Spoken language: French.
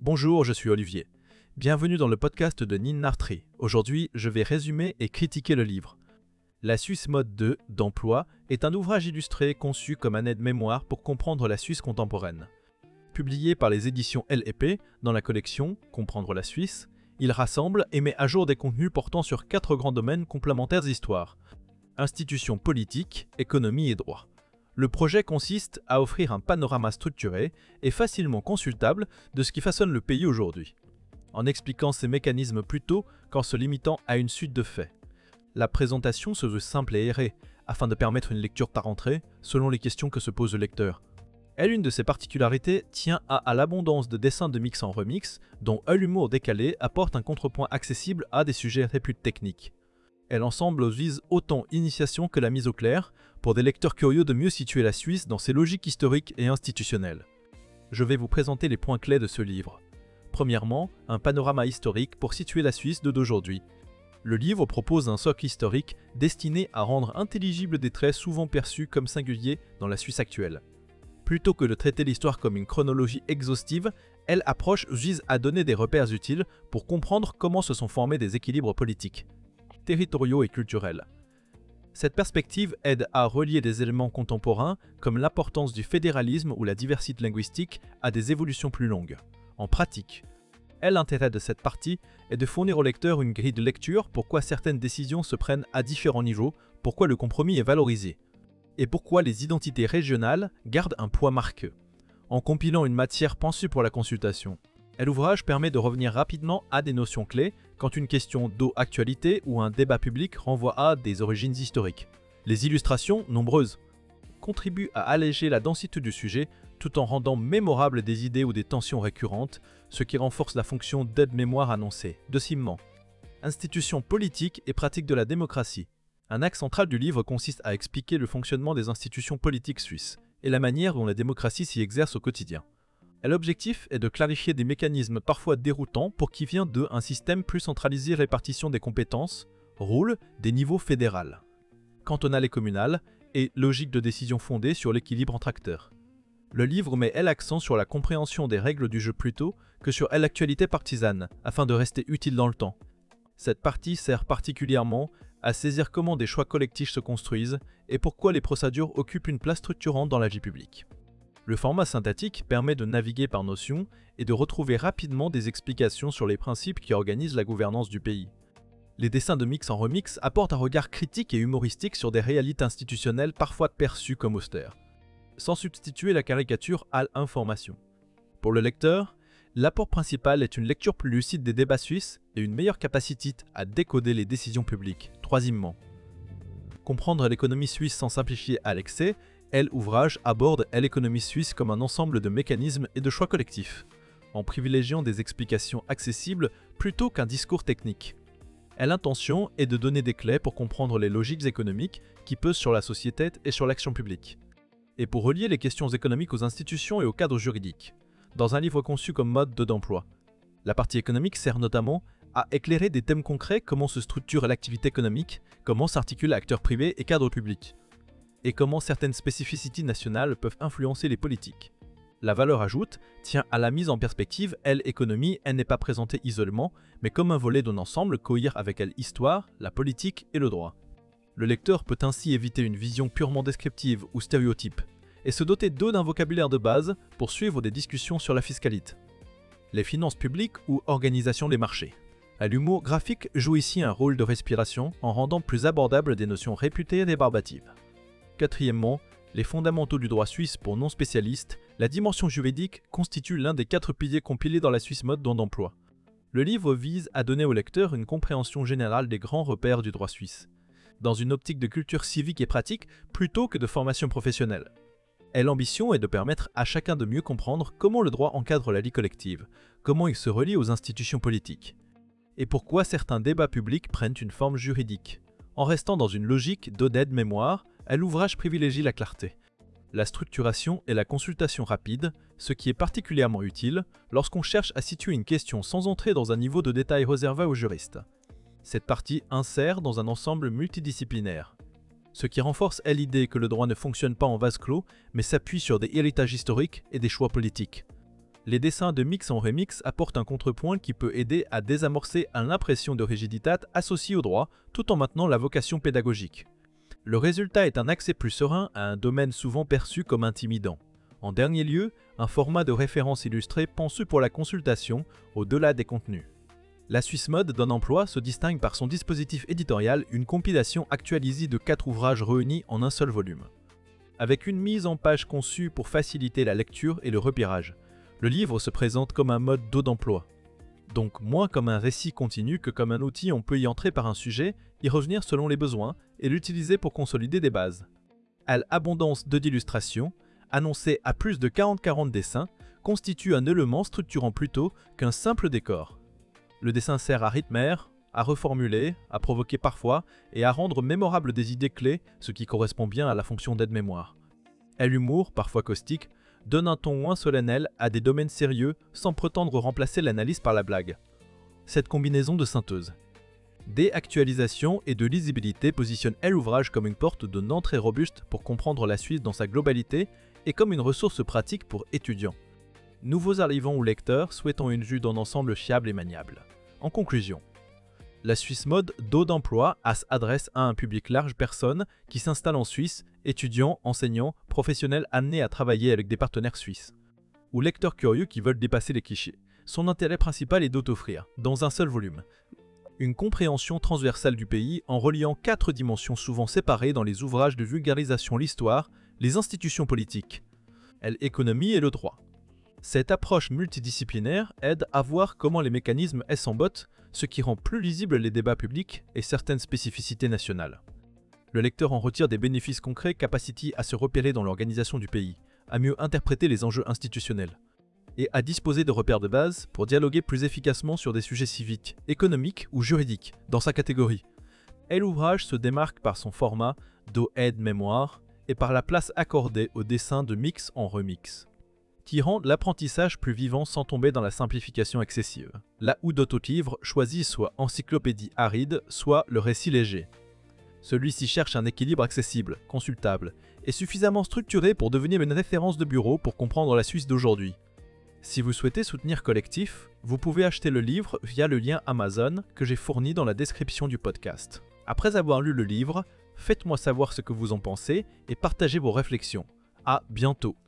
Bonjour, je suis Olivier. Bienvenue dans le podcast de Ninartri. Aujourd'hui, je vais résumer et critiquer le livre. La Suisse mode 2 d'emploi est un ouvrage illustré conçu comme un aide-mémoire pour comprendre la Suisse contemporaine. Publié par les éditions L&P dans la collection Comprendre la Suisse, il rassemble et met à jour des contenus portant sur 4 grands domaines complémentaires d'histoire: institutions politiques, économie et droit. Le projet consiste à offrir un panorama structuré et facilement consultable de ce qui façonne le pays aujourd'hui, en expliquant ses mécanismes plutôt qu'en se limitant à une suite de faits. La présentation se veut simple et aérée, afin de permettre une lecture par entrée selon les questions que se pose le lecteur. Et l'une de ses particularités tient à l'abondance de dessins de mix en remix, dont un humour décalé apporte un contrepoint accessible à des sujets réputés techniques. Et l'ensemble vise autant initiation que la mise au clair, pour des lecteurs curieux de mieux situer la Suisse dans ses logiques historiques et institutionnelles. Je vais vous présenter les points clés de ce livre. Premièrement, un panorama historique pour situer la Suisse d'aujourd'hui. Le livre propose un socle historique destiné à rendre intelligibles des traits souvent perçus comme singuliers dans la Suisse actuelle. Plutôt que de traiter l'histoire comme une chronologie exhaustive, l'approche vise à donner des repères utiles pour comprendre comment se sont formés des équilibres politiques, territoriaux et culturels. Cette perspective aide à relier des éléments contemporains comme l'importance du fédéralisme ou la diversité linguistique à des évolutions plus longues. En pratique, l'intérêt de cette partie est de fournir au lecteur une grille de lecture pourquoi certaines décisions se prennent à différents niveaux, pourquoi le compromis est valorisé, et pourquoi les identités régionales gardent un poids marqué, en compilant une matière pensée pour la consultation. L'ouvrage permet de revenir rapidement à des notions clés quand une question d'actualité ou un débat public renvoie à des origines historiques. Les illustrations, nombreuses, contribuent à alléger la densité du sujet tout en rendant mémorables des idées ou des tensions récurrentes, ce qui renforce la fonction d'aide-mémoire annoncée. Deuxièmement, institutions politiques et pratiques de la démocratie. Un axe central du livre consiste à expliquer le fonctionnement des institutions politiques suisses et la manière dont la démocratie s'y exerce au quotidien. L'objectif est de clarifier des mécanismes parfois déroutants pour qui vient d'un système plus centralisé répartition des compétences, rôle des niveaux fédéral, cantonal et communal, et logique de décision fondée sur l'équilibre entre acteurs. Le livre met l'accent sur la compréhension des règles du jeu plutôt que sur l'actualité partisane, afin de rester utile dans le temps. Cette partie sert particulièrement à saisir comment des choix collectifs se construisent et pourquoi les procédures occupent une place structurante dans la vie publique. Le format synthétique permet de naviguer par notions et de retrouver rapidement des explications sur les principes qui organisent la gouvernance du pays. Les dessins de mix en remix apportent un regard critique et humoristique sur des réalités institutionnelles parfois perçues comme austères, sans substituer la caricature à l'information. Pour le lecteur, l'apport principal est une lecture plus lucide des débats suisses et une meilleure capacité à décoder les décisions publiques. Troisièmement, comprendre l'économie suisse sans simplifier à l'excès. L'ouvrage aborde l'économie suisse comme un ensemble de mécanismes et de choix collectifs, en privilégiant des explications accessibles plutôt qu'un discours technique. L'intention est de donner des clés pour comprendre les logiques économiques qui pesent sur la société et sur l'action publique, et pour relier les questions économiques aux institutions et au cadre juridique, dans un livre conçu comme mode d'emploi. La partie économique sert notamment à éclairer des thèmes concrets: comment se structure l'activité économique, comment s'articulent acteurs privés et cadres publics, et comment certaines spécificités nationales peuvent influencer les politiques. La valeur ajoute tient à la mise en perspective. L'économie n'est pas présentée isolément, mais comme un volet d'un ensemble cohérent avec l'histoire, la politique et le droit. Le lecteur peut ainsi éviter une vision purement descriptive ou stéréotype, et se doter d'un vocabulaire de base pour suivre des discussions sur la fiscalité, les finances publiques ou organisation des marchés. L'humour graphique joue ici un rôle de respiration en rendant plus abordables des notions réputées débarbatives. Quatrièmement, les fondamentaux du droit suisse pour non-spécialistes. La dimension juridique constitue l'un des 4 piliers compilés dans la Suisse mode d'emploi. Le livre vise à donner au lecteur une compréhension générale des grands repères du droit suisse, dans une optique de culture civique et pratique plutôt que de formation professionnelle. Et l'ambition est de permettre à chacun de mieux comprendre comment le droit encadre la vie collective, comment il se relie aux institutions politiques, et pourquoi certains débats publics prennent une forme juridique. En restant dans une logique d'aide-mémoire, l'ouvrage privilégie la clarté, la structuration et la consultation rapide, ce qui est particulièrement utile lorsqu'on cherche à situer une question sans entrer dans un niveau de détail réservé aux juristes. Cette partie insère dans un ensemble multidisciplinaire, ce qui renforce l'idée que le droit ne fonctionne pas en vase clos, mais s'appuie sur des héritages historiques et des choix politiques. Les dessins de mix en remix apportent un contrepoint qui peut aider à désamorcer l'impression de rigiditat associée au droit tout en maintenant la vocation pédagogique. Le résultat est un accès plus serein à un domaine souvent perçu comme intimidant. En dernier lieu, un format de référence illustré conçu pour la consultation au-delà des contenus. La Suisse Mode d'un emploi se distingue par son dispositif éditorial, une compilation actualisée de 4 ouvrages réunis en un seul volume. Avec une mise en page conçue pour faciliter la lecture et le repérage, le livre se présente comme un mode d'eau d'emploi. Donc moins comme un récit continu que comme un outil on peut y entrer par un sujet, y revenir selon les besoins et l'utiliser pour consolider des bases. À l'abondance d'illustrations, annoncée à plus de 40 dessins, constitue un élément structurant plutôt qu'un simple décor. Le dessin sert à rythmer, à reformuler, à provoquer parfois et à rendre mémorables des idées clés, ce qui correspond bien à la fonction d'aide-mémoire. Et l'humour, parfois caustique, donne un ton moins solennel à des domaines sérieux sans prétendre remplacer l'analyse par la blague. Cette combinaison de synthèse, d'actualisation et de lisibilité positionne l'ouvrage comme une porte d'entrée robuste pour comprendre la Suisse dans sa globalité et comme une ressource pratique pour étudiants, nouveaux arrivants ou lecteurs souhaitant une vue d'un ensemble fiable et maniable. En conclusion, la Suisse Mode d'eau d'emploi s'adresse à un public large personnes qui s'installent en Suisse, étudiants, enseignants, professionnels amenés à travailler avec des partenaires suisses, ou lecteurs curieux qui veulent dépasser les clichés. Son intérêt principal est d'offrir, dans un seul volume, une compréhension transversale du pays en reliant 4 dimensions souvent séparées dans les ouvrages de vulgarisation l'histoire, les institutions politiques, l'économie et le droit. Cette approche multidisciplinaire aide à voir comment les mécanismes s'emboîtent, ce qui rend plus lisibles les débats publics et certaines spécificités nationales. Le lecteur en retire des bénéfices concrets, capacité à se repérer dans l'organisation du pays, à mieux interpréter les enjeux institutionnels, et à disposer de repères de base pour dialoguer plus efficacement sur des sujets civiques, économiques ou juridiques, dans sa catégorie. Et l'ouvrage se démarque par son format d'aide-mémoire et par la place accordée au dessin de mix en remix, qui rend l'apprentissage plus vivant sans tomber dans la simplification excessive. Là où d'autres livres choisissent soit encyclopédie aride, soit le récit léger. Celui-ci cherche un équilibre accessible, consultable, et suffisamment structuré pour devenir une référence de bureau pour comprendre la Suisse d'aujourd'hui. Si vous souhaitez soutenir Collectif, vous pouvez acheter le livre via le lien Amazon que j'ai fourni dans la description du podcast. Après avoir lu le livre, faites-moi savoir ce que vous en pensez et partagez vos réflexions. À bientôt.